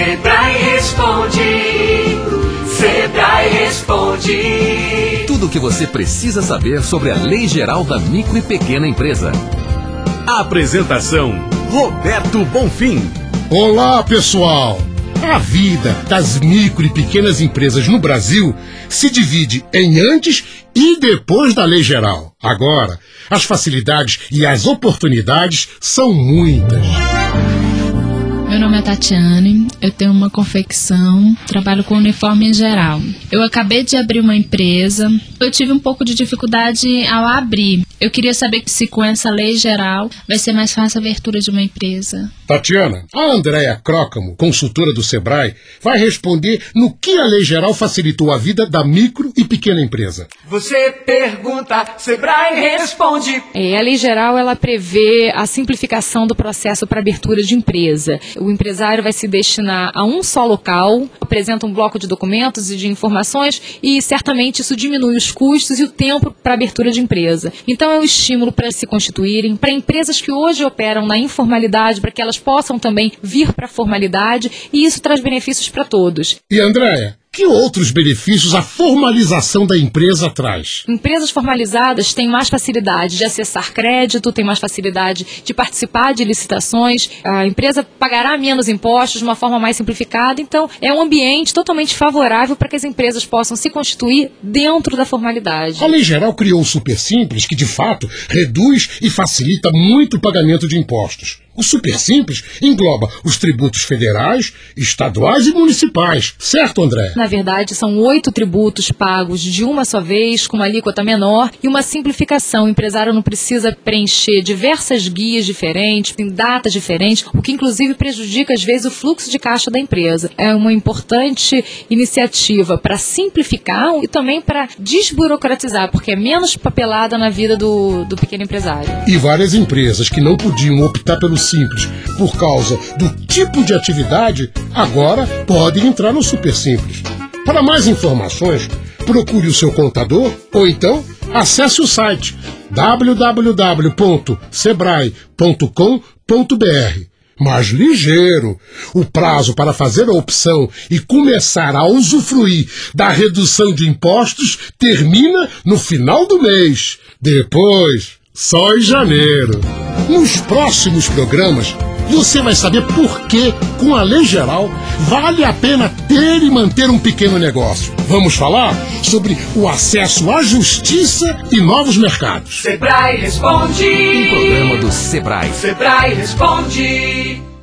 Sebrae responde. Sebrae responde. Tudo o que você precisa saber sobre a Lei Geral da Micro e Pequena Empresa. Apresentação: Roberto Bonfim. Olá, pessoal! A vida das micro e pequenas empresas no Brasil se divide em antes e depois da Lei Geral. Agora, as facilidades e as oportunidades são muitas. Meu nome é Tatiane, eu tenho uma confecção, trabalho com uniforme em geral. Eu acabei de abrir uma empresa, eu tive um pouco de dificuldade ao abrir. Eu queria saber se com essa lei geral vai ser mais fácil a abertura de uma empresa. Tatiana, a Andréia Crócamo, consultora do Sebrae, vai responder no que a lei geral facilitou a vida da micro e pequena empresa. Você pergunta, Sebrae responde. A lei geral ela prevê a simplificação do processo para abertura de empresa. O empresário vai se destinar a um só local, apresenta um bloco de documentos e de informações e certamente isso diminui os custos e o tempo para abertura de empresa. Então é um estímulo para se constituírem, para empresas que hoje operam na informalidade, para que elas possam também vir para a formalidade e isso traz benefícios para todos. E Andréia, que outros benefícios a formalização da empresa traz? Empresas formalizadas têm mais facilidade de acessar crédito, têm mais facilidade de participar de licitações, a empresa pagará menos impostos de uma forma mais simplificada, então é um ambiente totalmente favorável para que as empresas possam se constituir dentro da formalidade. A Lei Geral criou o Super Simples, que de fato reduz e facilita muito o pagamento de impostos. O Super Simples engloba os tributos federais, estaduais e municipais, certo, André? Na verdade, são 8 tributos pagos de uma só vez, com uma alíquota menor e uma simplificação. O empresário não precisa preencher diversas guias diferentes, em datas diferentes, o que inclusive prejudica às vezes o fluxo de caixa da empresa. É uma importante iniciativa para simplificar e também para desburocratizar, porque é menos papelada na vida do pequeno empresário. E várias empresas que não podiam optar pelo Simples por causa do tipo de atividade, agora podem entrar no Super Simples. Para mais informações, procure o seu contador ou então acesse o site www.sebrae.com.br. Mas ligeiro, o prazo para fazer a opção e começar a usufruir da redução de impostos termina no final do mês. Depois, só em janeiro. Nos próximos programas, você vai saber por que, com a Lei Geral, vale a pena ter e manter um pequeno negócio. Vamos falar sobre o acesso à justiça e novos mercados. Sebrae responde. Um programa do Sebrae. Sebrae responde.